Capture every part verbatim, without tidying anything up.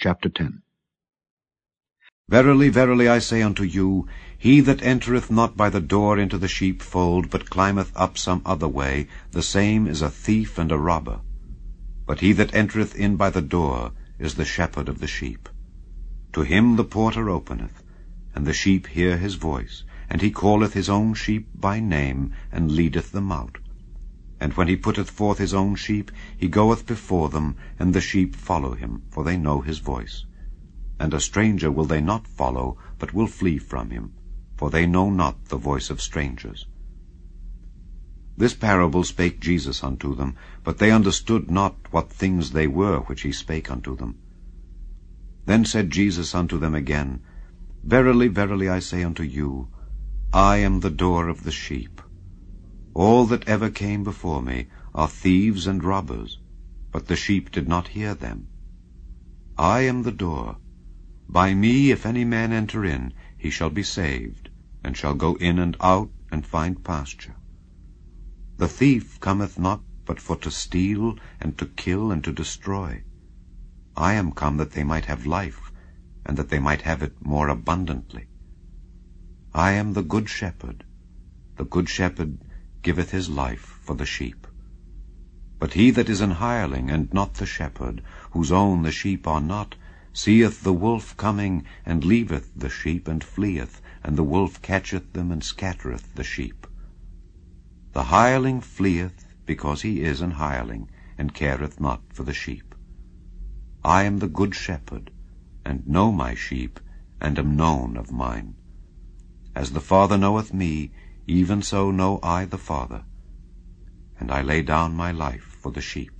Chapter ten. Verily, verily, I say unto you, he that entereth not by the door into the sheepfold, but climbeth up some other way, the same is a thief and a robber. But he that entereth in by the door is the shepherd of the sheep. To him the porter openeth, and the sheep hear his voice, and he calleth his own sheep by name, and leadeth them out. And when he putteth forth his own sheep, he goeth before them, and the sheep follow him, for they know his voice. And a stranger will they not follow, but will flee from him, for they know not the voice of strangers. This parable spake Jesus unto them, but they understood not what things they were which he spake unto them. Then said Jesus unto them again, Verily, verily, I say unto you, I am the door of the sheep. All that ever came before me are thieves and robbers, but the sheep did not hear them. I am the door. By me if any man enter in, he shall be saved, and shall go in and out, and find pasture. The thief cometh not but for to steal, and to kill, and to destroy. I am come that they might have life, and that they might have it more abundantly. I am the good shepherd. The good shepherd giveth his life for the sheep. But he that is an hireling, and not the shepherd, whose own the sheep are not, seeth the wolf coming, and leaveth the sheep, and fleeth, and the wolf catcheth them, and scattereth the sheep. The hireling fleeth, because he is an hireling, and careth not for the sheep. I am the good shepherd, and know my sheep, and am known of mine. As the Father knoweth me, even so know I the Father, and I lay down my life for the sheep.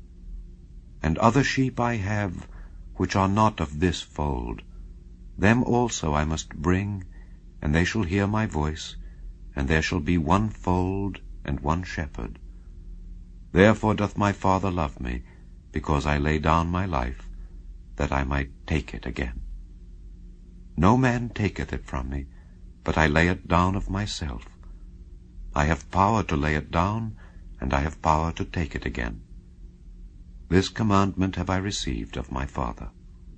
And other sheep I have, which are not of this fold. Them also I must bring, and they shall hear my voice, and there shall be one fold and one shepherd. Therefore doth my Father love me, because I lay down my life, that I might take it again. No man taketh it from me, but I lay it down of myself. I have power to lay it down, and I have power to take it again. This commandment have I received of my Father.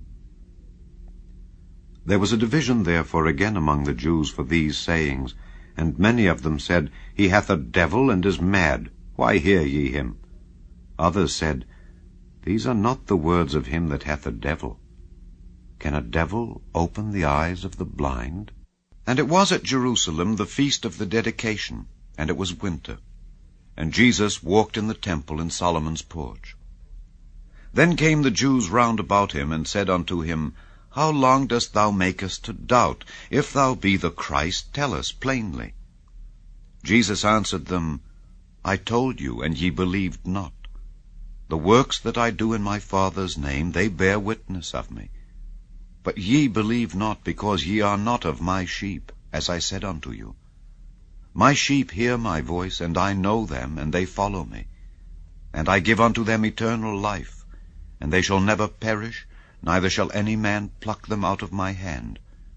There was a division therefore again among the Jews for these sayings, and many of them said, He hath a devil, and is mad. Why hear ye him? Others said, These are not the words of him that hath a devil. Can a devil open the eyes of the blind? And it was at Jerusalem the feast of the dedication, and it was winter. And Jesus walked in the temple in Solomon's porch. Then came the Jews round about him, and said unto him, How long dost thou make us to doubt? If thou be the Christ, tell us plainly. Jesus answered them, I told you, and ye believed not. The works that I do in my Father's name, they bear witness of me. But ye believe not, because ye are not of my sheep, as I said unto you. My sheep hear my voice, and I know them, and they follow me. And I give unto them eternal life, and they shall never perish, neither shall any man pluck them out of my hand.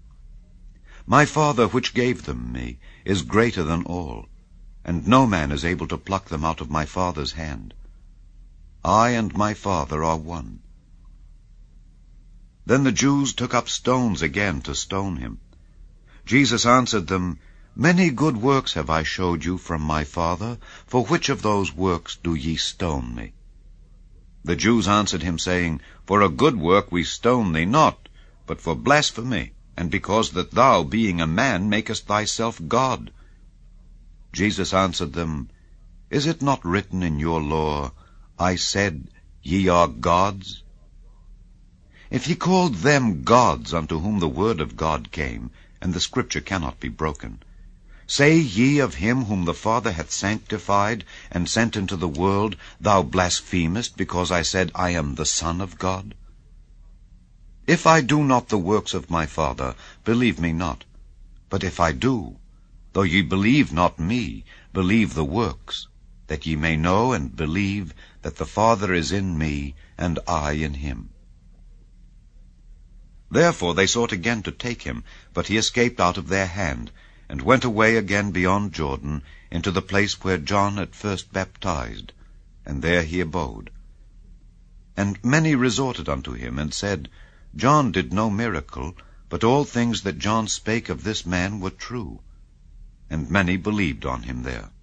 My Father which gave them me is greater than all, and no man is able to pluck them out of my Father's hand. I and my Father are one. Then the Jews took up stones again to stone him. Jesus answered them, Many good works have I showed you from my Father. For which of those works do ye stone me? The Jews answered him, saying, For a good work we stone thee not, but for blasphemy, and because that thou, being a man, makest thyself God. Jesus answered them, Is it not written in your law, I said, Ye are gods? If ye called them gods unto whom the word of God came, and the scripture cannot be broken, say ye of him whom the Father hath sanctified and sent into the world, Thou blasphemest, because I said, I am the Son of God? If I do not the works of my Father, believe me not. But if I do, though ye believe not me, believe the works, that ye may know and believe that the Father is in me, and I in him. Therefore they sought again to take him, but he escaped out of their hand, and went away again beyond Jordan, into the place where John at first baptized, and there he abode. And many resorted unto him, and said, John did no miracle, but all things that John spake of this man were true. And many believed on him there.